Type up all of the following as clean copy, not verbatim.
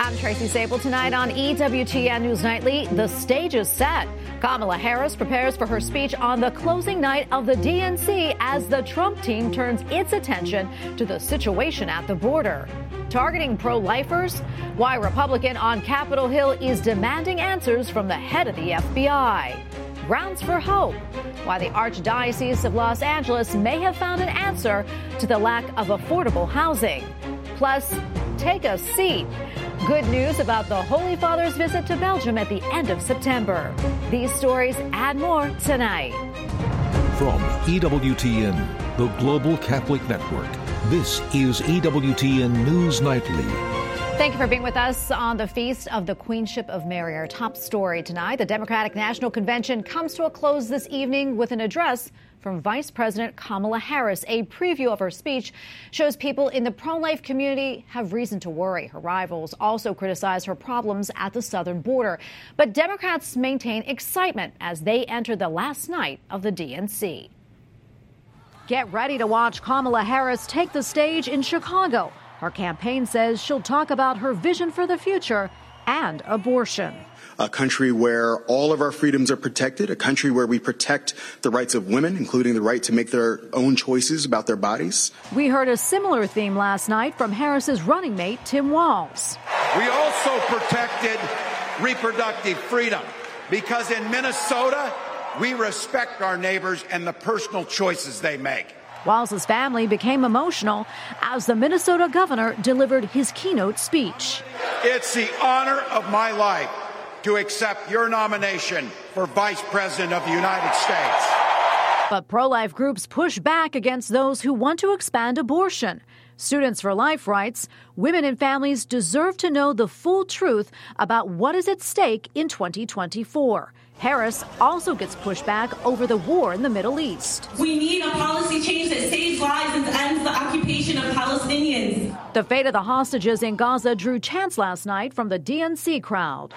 I'm Tracy Sable. Tonight on EWTN News Nightly, the stage is set. Kamala Harris prepares for her speech on the closing night of the DNC as the Trump team turns its attention to the situation at the border. Targeting pro-lifers, why Republican on Capitol Hill is demanding answers from the head of the FBI. Grounds for hope, why the Archdiocese of Los Angeles may have found an answer to the lack of affordable housing. Plus, take a seat. Good news about the Holy Father's visit to Belgium at the end of September. These stories and more tonight. From EWTN, the Global Catholic Network, this is EWTN News Nightly. Thank you for being with us on the Feast of the Queenship of Mary. Our top story tonight, the Democratic National Convention comes to a close this evening with an address from Vice President Kamala Harris. A preview of her speech shows people in the pro-life community have reason to worry. Her rivals also criticize her problems at the southern border. But Democrats maintain excitement as they enter the last night of the DNC. Get ready to watch Kamala Harris take the stage in Chicago. Her campaign says she'll talk about her vision for the future and abortion. A country where all of our freedoms are protected, a country where we protect the rights of women, including the right to make their own choices about their bodies. We heard a similar theme last night from Harris's running mate, Tim Walz. We also protected reproductive freedom because in Minnesota, we respect our neighbors and the personal choices they make. Walz's family became emotional as the Minnesota governor delivered his keynote speech. It's the honor of my life to accept your nomination for Vice President of the United States. But pro-life groups push back against those who want to expand abortion. Students for Life writes, women and families deserve to know the full truth about what is at stake in 2024. Harris also gets pushback over the war in the Middle East. We need a policy change that saves lives and ends the occupation of Palestinians. The fate of the hostages in Gaza drew chants last night from the DNC crowd.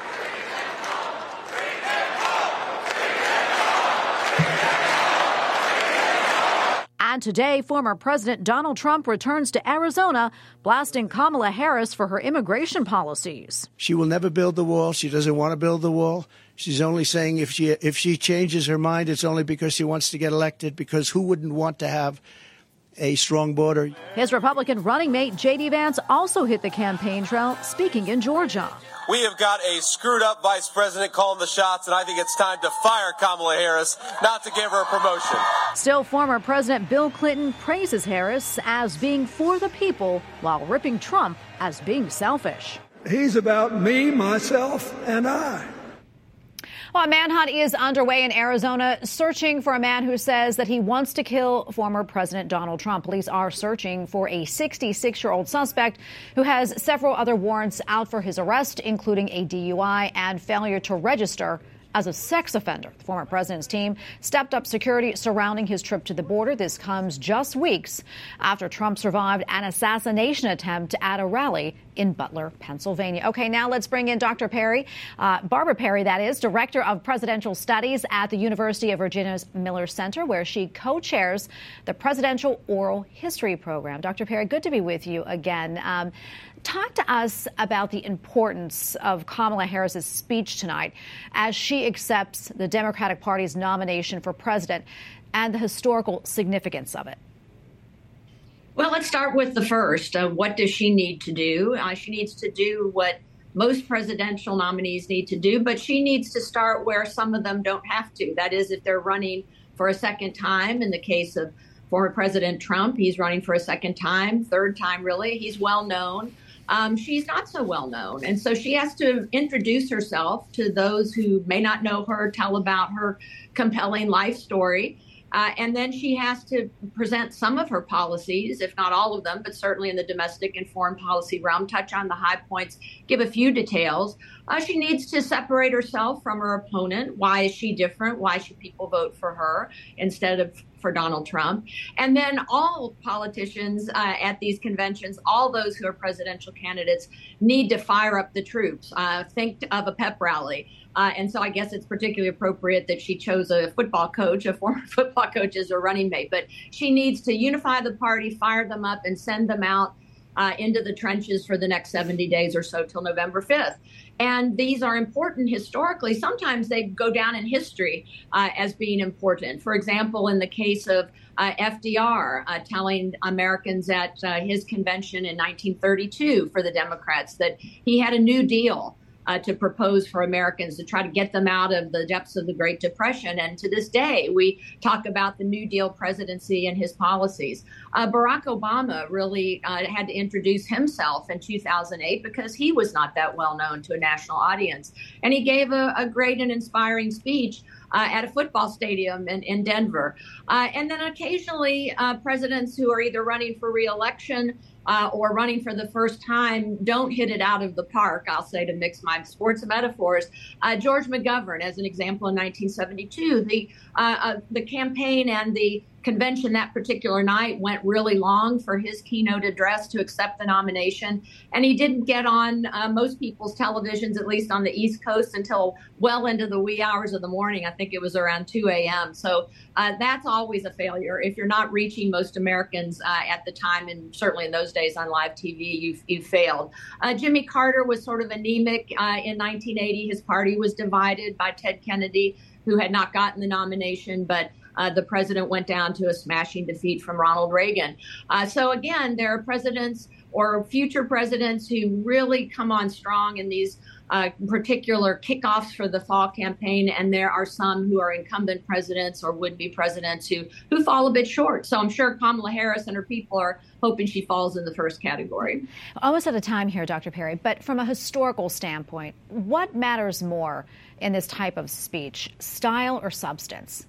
And today, former President Donald Trump returns to Arizona, blasting Kamala Harris for her immigration policies. She will never build the wall. She doesn't want to build the wall. She's only saying if she changes her mind, it's only because she wants to get elected, because who wouldn't want to have a strong border? His Republican running mate, J.D. Vance, also hit the campaign trail, speaking in Georgia. We have got a screwed-up vice president calling the shots, and I think it's time to fire Kamala Harris, not to give her a promotion. Still, former President Bill Clinton praises Harris as being for the people while ripping Trump as being selfish. He's about me, myself, and I. Well, a manhunt is underway in Arizona, searching for a man who says that he wants to kill former President Donald Trump. Police are searching for a 66-year-old suspect who has several other warrants out for his arrest, including a DUI and failure to register as a sex offender. The former president's team stepped up security surrounding his trip to the border. This comes just weeks after Trump survived an assassination attempt at a rally in Butler, Pennsylvania. Okay, now let's bring in Dr. Perry, Barbara Perry, that is, Director of Presidential Studies at the University of Virginia's Miller Center, where she co-chairs the Presidential Oral History Program. Dr. Perry, good to be with you again. Talk to us about the importance of Kamala Harris's speech tonight as she accepts the Democratic Party's nomination for president and the historical significance of it. Well, let's start with the first. What does she need to do? She needs to do what most presidential nominees need to do, but she needs to start where some of them don't have to. That is, if they're running for a second time. In the case of former President Trump, he's running for a second time, third time, really. He's well known. She's not so well known. And so she has to introduce herself to those who may not know her, tell about her compelling life story. And then she has to present some of her policies, if not all of them, but certainly in the domestic and foreign policy realm, touch on the high points, give a few details. She needs to separate herself from her opponent. Why is she different? Why should people vote for her instead of for Donald Trump? And then all politicians at these conventions, all those who are presidential candidates, need to fire up the troops. Think of a pep rally. And so I guess it's particularly appropriate that she chose a football coach, a former football coach, as a running mate. But she needs to unify the party, fire them up, and send them out into the trenches for the next 70 days or so till November 5th. And these are important historically. Sometimes they go down in history as being important. For example, in the case of FDR telling Americans at his convention in 1932 for the Democrats that he had a New Deal to propose for Americans to try to get them out of the depths of the Great Depression. And to this day, we talk about the New Deal presidency and his policies. Barack Obama really had to introduce himself in 2008 because he was not that well known to a national audience. And he gave a great and inspiring speech at a football stadium in Denver. And then occasionally presidents who are either running for re-election or running for the first time don't hit it out of the park, I'll say, to mix my sports metaphors. George McGovern, as an example, in 1972, the campaign and the convention that particular night went really long for his keynote address to accept the nomination. And he didn't get on most people's televisions, at least on the East Coast, until well into the wee hours of the morning. I think it was around 2 a.m. So that's always a failure. If you're not reaching most Americans at the time, and certainly in those days on live TV, you've failed. Jimmy Carter was sort of anemic in 1980. His party was divided by Ted Kennedy, who had not gotten the nomination, but the president went down to a smashing defeat from Ronald Reagan. So again, there are presidents or future presidents who really come on strong in these particular kickoffs for the fall campaign, and there are some who are incumbent presidents or would-be presidents who fall a bit short. So I'm sure Kamala Harris and her people are hoping she falls in the first category. Almost out of time here, Dr. Perry, but from a historical standpoint, what matters more in this type of speech, style or substance?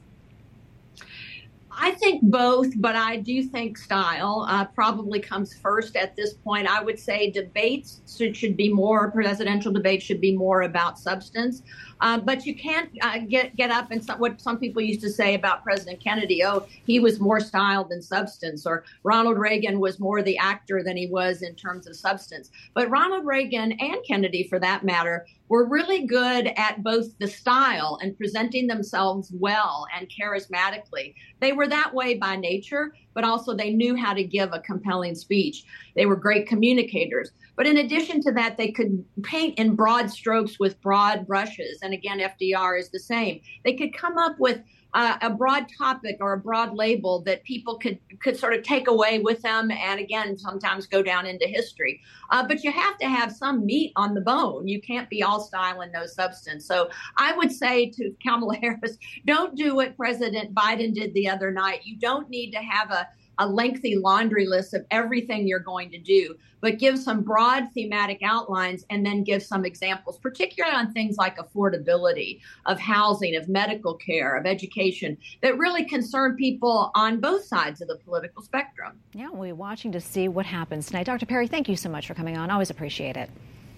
I think both, but I do think style probably comes first at this point. I would say debates should be more, presidential debates should be more about substance. But you can't get up and what some people used to say about President Kennedy, oh, he was more style than substance, or Ronald Reagan was more the actor than he was in terms of substance. But Ronald Reagan and Kennedy, for that matter, were really good at both the style and presenting themselves well and charismatically. They were that way by nature, but also they knew how to give a compelling speech. They were great communicators. But in addition to that, they could paint in broad strokes with broad brushes. And again, FDR is the same. They could come up with a broad topic or a broad label that people could sort of take away with them and, again, sometimes go down into history. But you have to have some meat on the bone. You can't be all style and no substance. So I would say to Kamala Harris, don't do what President Biden did the other night. You don't need to have a lengthy laundry list of everything you're going to do, but give some broad thematic outlines and then give some examples, particularly on things like affordability, of housing, of medical care, of education, that really concern people on both sides of the political spectrum. Yeah, we're watching to see what happens tonight. Dr. Perry, thank you so much for coming on. Always appreciate it.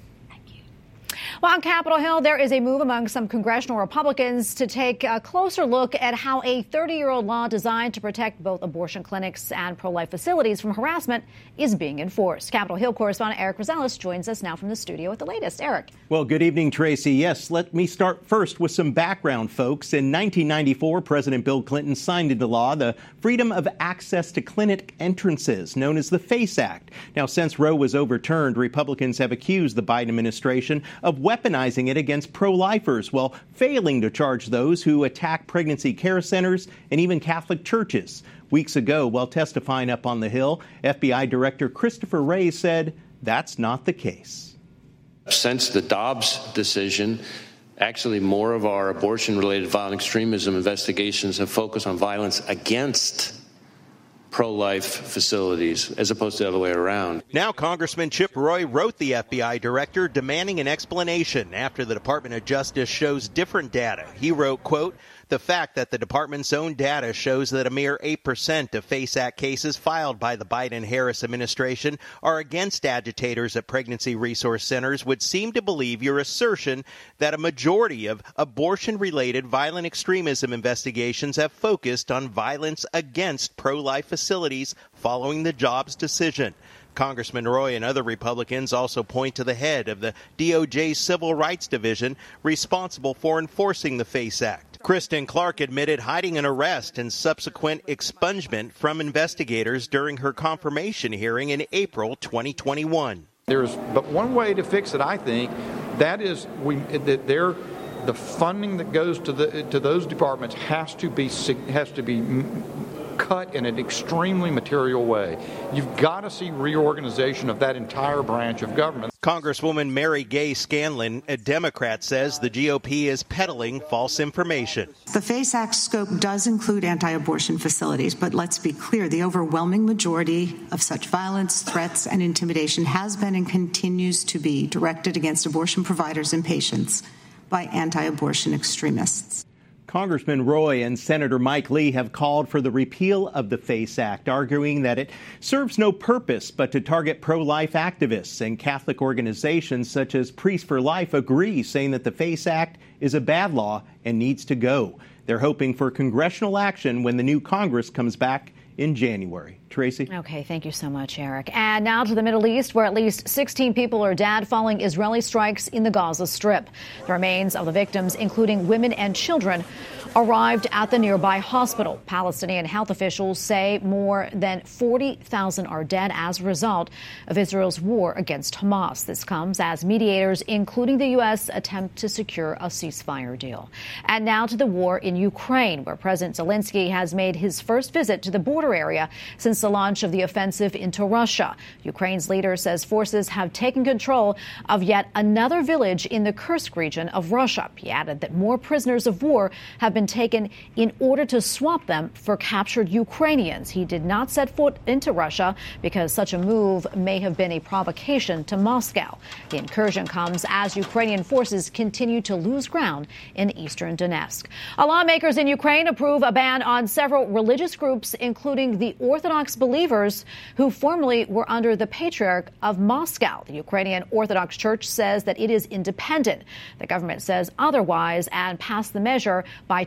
Well, on Capitol Hill, there is a move among some congressional Republicans to take a closer look at how a 30-year-old law designed to protect both abortion clinics and pro-life facilities from harassment is being enforced. Capitol Hill correspondent Eric Rosales joins us now from the studio with the latest. Eric. Well, good evening, Tracy. Yes, let me start first with some background, folks. In 1994, President Bill Clinton signed into law the Freedom of Access to Clinic Entrances, known as the FACE Act. Now, since Roe was overturned, Republicans have accused the Biden administration of weaponizing it against pro-lifers while failing to charge those who attack pregnancy care centers and even Catholic churches. Weeks ago, while testifying up on the Hill, FBI Director Christopher Wray said that's not the case. Since the Dobbs decision, actually more of our abortion-related violent extremism investigations have focused on violence against pro-life facilities, as opposed to the other way around. Now, Congressman Chip Roy wrote the FBI director demanding an explanation after the Department of Justice shows different data. He wrote, quote, the fact that the department's own data shows that a mere 8% of FACE Act cases filed by the Biden-Harris administration are against agitators at pregnancy resource centers would seem to believe your assertion that a majority of abortion-related violent extremism investigations have focused on violence against pro-life facilities following the Dobbs decision. Congressman Roy and other Republicans also point to the head of the DOJ's Civil Rights Division responsible for enforcing the FACE Act. Kristen Clark admitted hiding an arrest and subsequent expungement from investigators during her confirmation hearing in April 2021. There's but one way to fix it, I think. That is, the funding that goes to those departments has to be cut in an extremely material way. You've got to see reorganization of that entire branch of government. Congresswoman Mary Gay Scanlon, a Democrat, says the GOP is peddling false information. The FACE Act scope does include anti-abortion facilities, but let's be clear, the overwhelming majority of such violence, threats, and intimidation has been and continues to be directed against abortion providers and patients by anti-abortion extremists. Congressman Roy and Senator Mike Lee have called for the repeal of the FACE Act, arguing that it serves no purpose but to target pro-life activists. And Catholic organizations such as Priests for Life agree, saying that the FACE Act is a bad law and needs to go. They're hoping for congressional action when the new Congress comes back in January. Tracy? Okay, thank you so much, Eric. And now to the Middle East, where at least 16 people are dead following Israeli strikes in the Gaza Strip. The remains of the victims, including women and children, arrived at the nearby hospital. Palestinian health officials say more than 40,000 are dead as a result of Israel's war against Hamas. This comes as mediators, including the U.S., attempt to secure a ceasefire deal. And now to the war in Ukraine, where President Zelensky has made his first visit to the border area since the launch of the offensive into Russia. Ukraine's leader says forces have taken control of yet another village in the Kursk region of Russia. He added that more prisoners of war have been taken in order to swap them for captured Ukrainians. He did not set foot into Russia because such a move may have been a provocation to Moscow. The incursion comes as Ukrainian forces continue to lose ground in eastern Donetsk. Lawmakers in Ukraine approve a ban on several religious groups, including the Orthodox believers who formerly were under the Patriarch of Moscow. The Ukrainian Orthodox Church says that it is independent. The government says otherwise and passed the measure by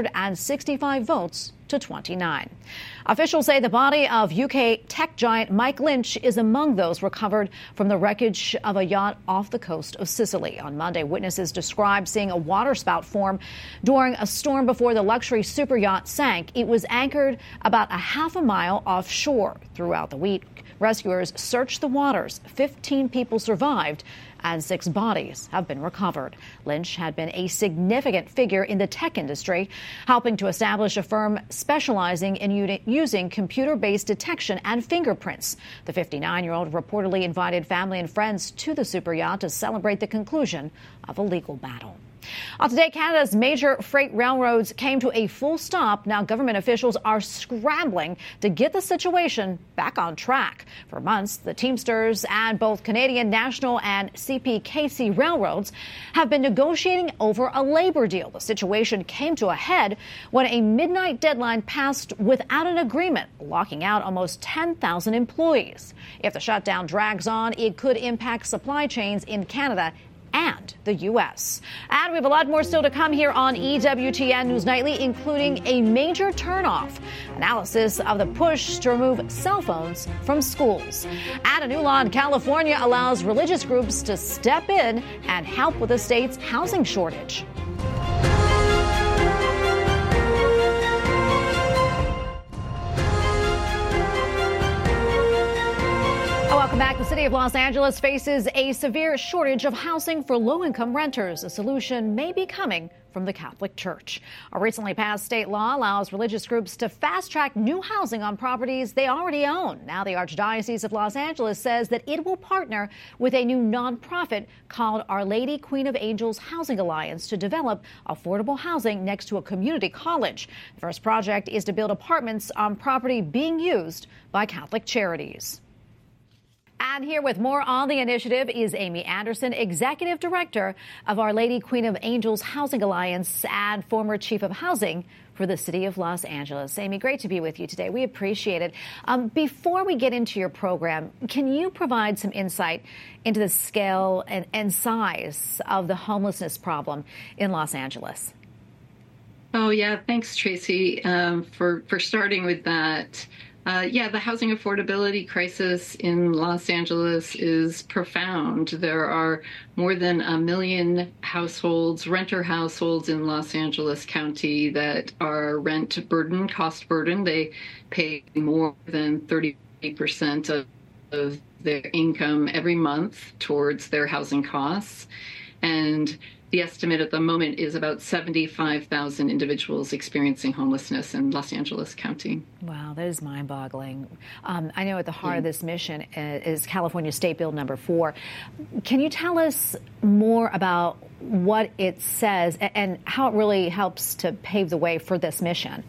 265 votes to 29. Officials say the body of UK tech giant Mike Lynch is among those recovered from the wreckage of a yacht off the coast of Sicily. On Monday, witnesses described seeing a waterspout form during a storm before the luxury super yacht sank. It was anchored about a half a mile offshore. Throughout the week, rescuers searched the waters. 15 people survived and 6 bodies have been recovered. Lynch had been a significant figure in the tech industry, helping to establish a firm specializing in using computer-based detection and fingerprints. The 59-year-old reportedly invited family and friends to the super yacht to celebrate the conclusion of a legal battle. Today, Canada's major freight railroads came to a full stop. Now, government officials are scrambling to get the situation back on track. For months, the Teamsters and both Canadian National and CPKC railroads have been negotiating over a labor deal. The situation came to a head when a midnight deadline passed without an agreement, locking out almost 10,000 employees. If the shutdown drags on, it could impact supply chains in Canada and the U.S. And we have a lot more still to come here on EWTN News Nightly, including a major turnoff, analysis of the push to remove cell phones from schools. And a new law in California allows religious groups to step in and help with the state's housing shortage. Welcome back. The city of Los Angeles faces a severe shortage of housing for low-income renters. A solution may be coming from the Catholic Church. A recently passed state law allows religious groups to fast-track new housing on properties they already own. Now the Archdiocese of Los Angeles says that it will partner with a new nonprofit called Our Lady Queen of Angels Housing Alliance to develop affordable housing next to a community college. The first project is to build apartments on property being used by Catholic charities. And here with more on the initiative is Amy Anderson, Executive Director of Our Lady Queen of Angels Housing Alliance and former Chief of Housing for the City of Los Angeles. Amy, great to be with you today. We appreciate it. Before we get into your program, can you provide some insight into the scale and size of the homelessness problem in Los Angeles? Oh, yeah. Thanks, Tracy, for starting with that. The housing affordability crisis in Los Angeles is profound. There are more than 1 million households, renter households in Los Angeles County that are rent burden, cost burden. They pay more than 30% of their income every month towards their housing costs. And the estimate at the moment is about 75,000 individuals experiencing homelessness in Los Angeles County. Wow, that is mind-boggling. I know at the heart of this mission is California State Bill number 4. Can you tell us more about what it says and how it really helps to pave the way for this mission?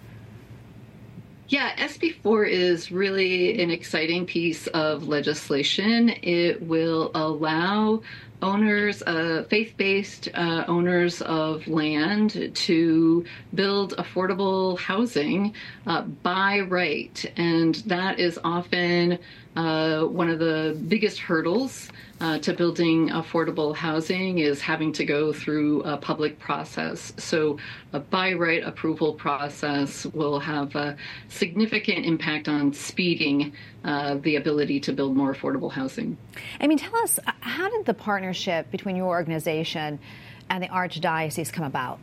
Yeah, SB 4 is really an exciting piece of legislation. It will allow owners, faith-based owners of land to build affordable housing by right. And that is often one of the biggest hurdles to building affordable housing is having to go through a public process. So a by right approval process will have a significant impact on speeding the ability to build more affordable housing. Amy, tell us, how did the partnership between your organization and the Archdiocese come about?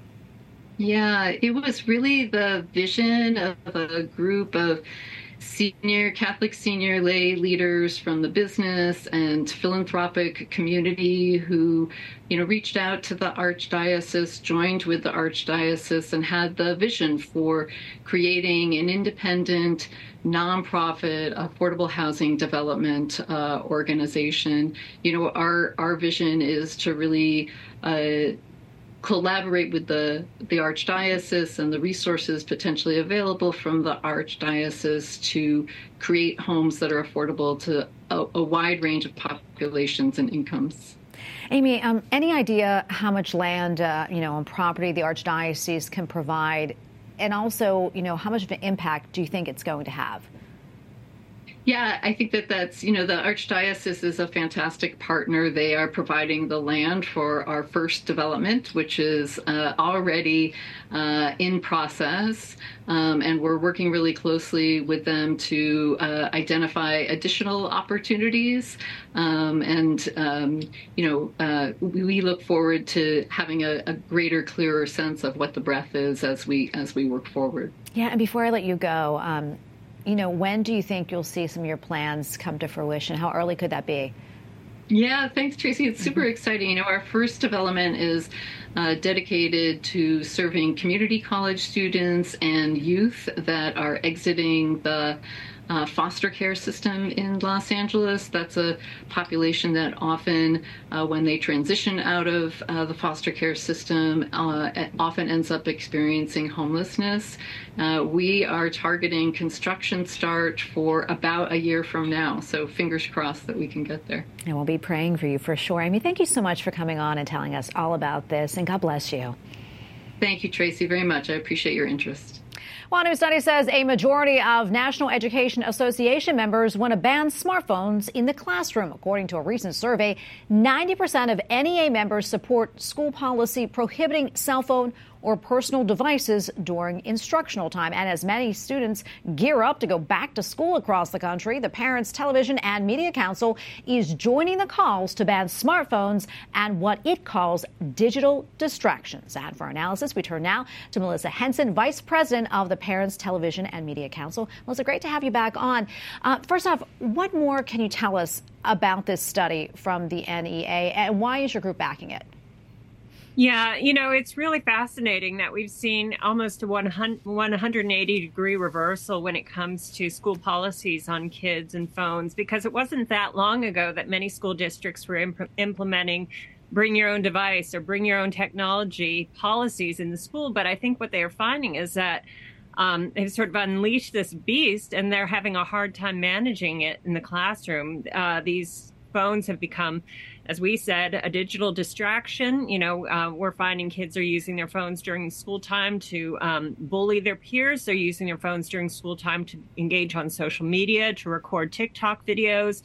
Yeah, it was really the vision of a group of Catholic senior lay leaders from the business and philanthropic community who, reached out to the Archdiocese, joined with the Archdiocese, and had the vision for creating an independent, nonprofit, affordable housing development organization. Our vision is to really collaborate with the Archdiocese and the resources potentially available from the Archdiocese to create homes that are affordable to a wide range of populations and incomes. Amy, any idea how much land, and property the Archdiocese can provide? And also, how much of an impact do you think it's going to have? Yeah, I think that's, the Archdiocese is a fantastic partner. They are providing the land for our first development, which is already in process. And we're working really closely with them to identify additional opportunities. We look forward to having a greater, clearer sense of what the breadth is as we work forward. Yeah, and before I let you go, when do you think you'll see some of your plans come to fruition? How early could that be? Yeah, thanks, Tracy. It's super exciting. Our first development is dedicated to serving community college students and youth that are exiting the foster care system in Los Angeles. That's a population that often, when they transition out of the foster care system, often ends up experiencing homelessness. We are targeting construction start for about a year from now, so fingers crossed that we can get there. And we'll be praying for you for sure. Amy, thank you so much for coming on and telling us all about this, and God bless you. Thank you, Tracy, very much. I appreciate your interest. Well, a new study says a majority of National Education Association members want to ban smartphones in the classroom. According to a recent survey, 90% of NEA members support school policy prohibiting cell phone or personal devices during instructional time. And as many students gear up to go back to school across the country, the Parents Television and Media Council is joining the calls to ban smartphones and what it calls digital distractions. And for our analysis, we turn now to Melissa Henson, Vice President of the Parents Television and Media Council. Melissa, great to have you back on. First off, what more can you tell us about this study from the NEA, and why is your group backing it? Yeah, it's really fascinating that we've seen almost a 180-degree reversal when it comes to school policies on kids and phones, because it wasn't that long ago that many school districts were implementing bring your own device or bring your own technology policies in the school. But I think what they are finding is that they've sort of unleashed this beast, and they're having a hard time managing it in the classroom. These phones have become, as we said, a digital distraction. We're finding kids are using their phones during school time to bully their peers. They're using their phones during school time to engage on social media, to record TikTok videos.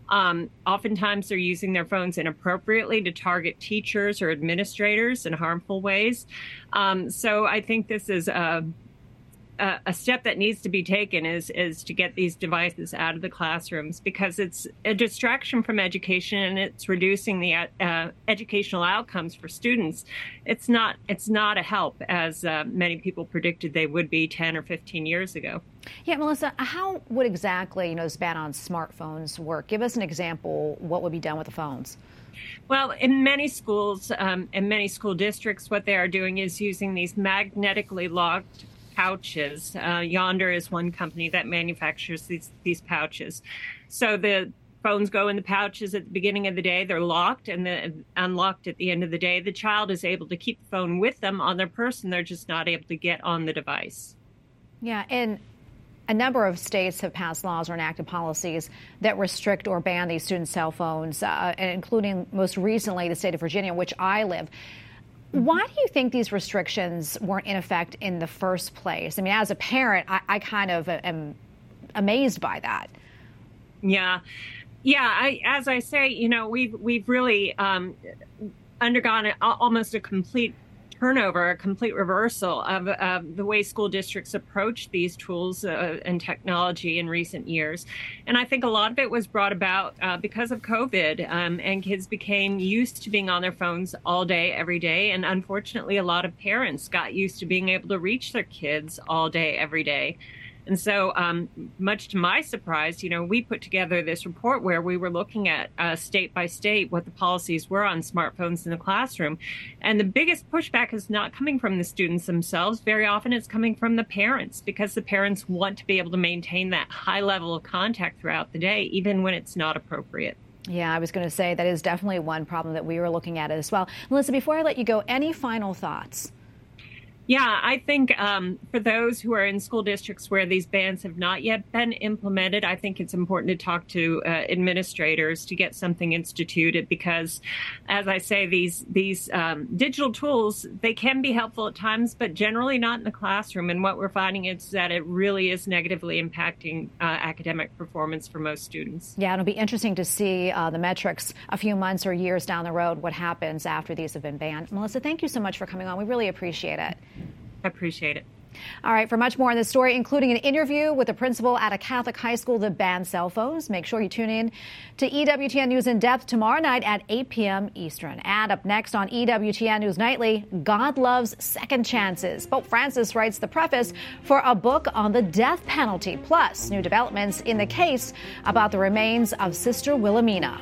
Oftentimes they're using their phones inappropriately to target teachers or administrators in harmful ways. So I think this is a a step that needs to be taken is to get these devices out of the classrooms, because it's a distraction from education and it's reducing the educational outcomes for students. It's not a help, as many people predicted they would be 10 or 15 years ago. Yeah, Melissa, how would exactly, this ban on smartphones work? Give us an example. What would be done with the phones? Well, in many schools and many school districts, what they are doing is using these magnetically locked pouches. Yonder is one company that manufactures these pouches. So the phones go in the pouches at the beginning of the day. They're locked and then unlocked at the end of the day. The child is able to keep the phone with them on their person. They're just not able to get on the device. Yeah, and a number of states have passed laws or enacted policies that restrict or ban these students' cell phones, including most recently the state of Virginia, which I live. Why do you think these restrictions weren't in effect in the first place? I mean, as a parent, I kind of am amazed by that. Yeah. As I say, we've really undergone almost a complete turnover, a complete reversal of the way school districts approach these tools and technology in recent years. And I think a lot of it was brought about because of COVID, and kids became used to being on their phones all day, every day. And unfortunately, a lot of parents got used to being able to reach their kids all day, every day. And so, much to my surprise, we put together this report where we were looking at state by state what the policies were on smartphones in the classroom. And the biggest pushback is not coming from the students themselves. Very often it's coming from the parents, because the parents want to be able to maintain that high level of contact throughout the day, even when it's not appropriate. Yeah, I was going to say that is definitely one problem that we were looking at as well. Melissa, before I let you go, any final thoughts? Yeah, I think for those who are in school districts where these bans have not yet been implemented, I think it's important to talk to administrators to get something instituted, because, as I say, these digital tools, they can be helpful at times, but generally not in the classroom. And what we're finding is that it really is negatively impacting academic performance for most students. Yeah, it'll be interesting to see the metrics a few months or years down the road, what happens after these have been banned. Melissa, thank you so much for coming on. We really appreciate it. I appreciate it. All right, for much more on this story, including an interview with the principal at a Catholic high school that bans cell phones, make sure you tune in to EWTN News in Depth tomorrow night at 8 p.m. Eastern. And up next on EWTN News Nightly, God loves second chances. Pope Francis writes the preface for a book on the death penalty, plus new developments in the case about the remains of Sister Wilhelmina.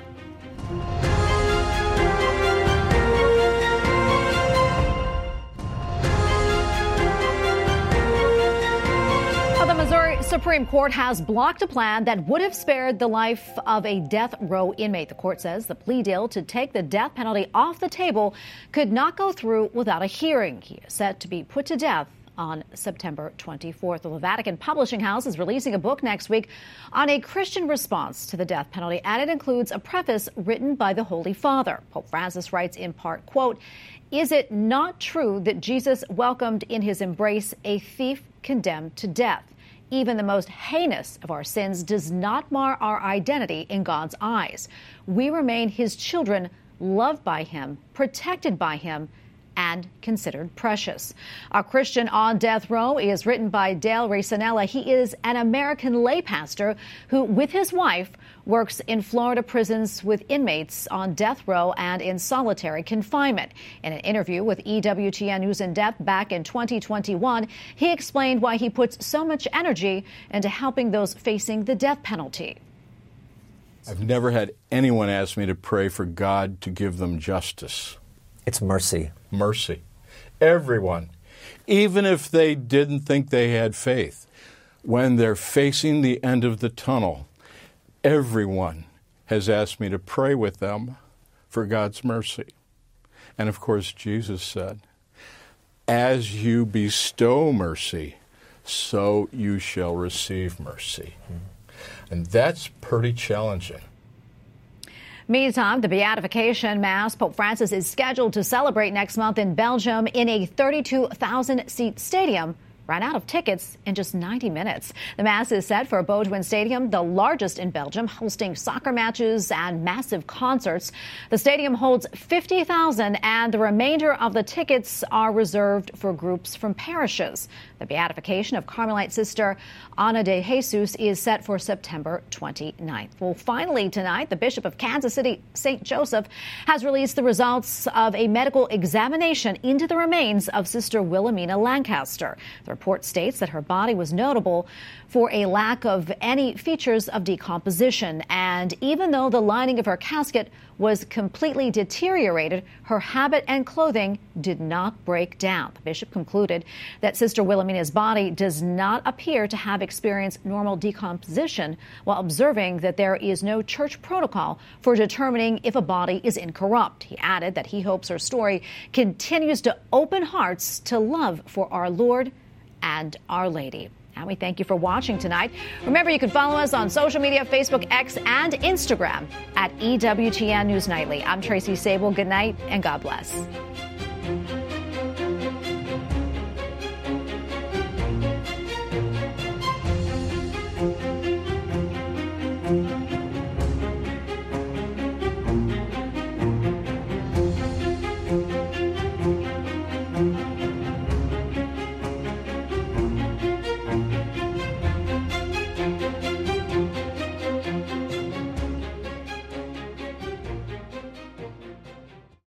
The Missouri Supreme Court has blocked a plan that would have spared the life of a death row inmate. The court says the plea deal to take the death penalty off the table could not go through without a hearing. He is set to be put to death on September 24th. The Vatican Publishing House is releasing a book next week on a Christian response to the death penalty, and it includes a preface written by the Holy Father. Pope Francis writes in part, quote, "Is it not true that Jesus welcomed in his embrace a thief condemned to death? Even the most heinous of our sins does not mar our identity in God's eyes. We remain his children, loved by him, protected by him, and considered precious." A Christian on Death Row is written by Dale Recinella. He is an American lay pastor who, with his wife, works in Florida prisons with inmates on death row and in solitary confinement. In an interview with EWTN News in Depth back in 2021, he explained why he puts so much energy into helping those facing the death penalty. I've never had anyone ask me to pray for God to give them justice. It's mercy. Mercy. Everyone, even if they didn't think they had faith, when they're facing the end of the tunnel, everyone has asked me to pray with them for God's mercy. And of course, Jesus said, "As you bestow mercy, so you shall receive mercy." And that's pretty challenging. Meantime, the Beatification Mass Pope Francis is scheduled to celebrate next month in Belgium in a 32,000-seat stadium ran out of tickets in just 90 minutes. The Mass is set for Beaudoin Stadium, the largest in Belgium, hosting soccer matches and massive concerts. The stadium holds 50,000, and the remainder of the tickets are reserved for groups from parishes. The beatification of Carmelite sister Ana de Jesus is set for September 29th. Well, finally tonight, the Bishop of Kansas City, St. Joseph, has released the results of a medical examination into the remains of Sister Wilhelmina Lancaster. The report states that her body was notable for a lack of any features of decomposition, and even though the lining of her casket was completely deteriorated, her habit and clothing did not break down. The bishop concluded that Sister Wilhelmina's body does not appear to have experienced normal decomposition, while observing that there is no church protocol for determining if a body is incorrupt. He added that he hopes her story continues to open hearts to love for our Lord and Our Lady. And we thank you for watching tonight. Remember, you can follow us on social media, Facebook, X, and Instagram at EWTN News Nightly. I'm Tracy Sable. Good night and God bless.